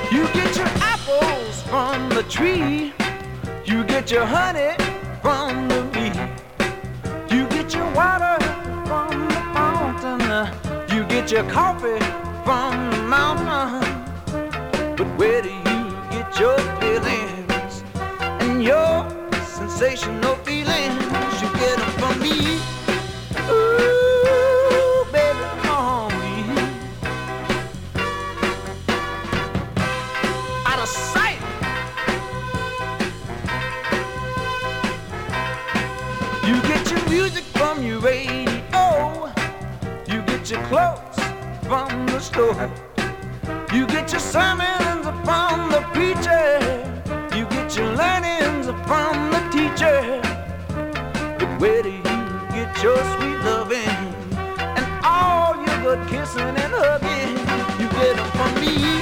You get your apples from the tree. You get your honey from the bee. You get your water from the fountain. You get your coffee from the mountain. But where do you get your feelings and your sensational feelings? You get them from me. Ooh, baby, on me. Out of sight. You get your music from your radio. You get your clothes from the store. You get your sermons from the preacher. You get your learnings from the teacher. But where do you get your sweet loving and all your good kissing and hugging?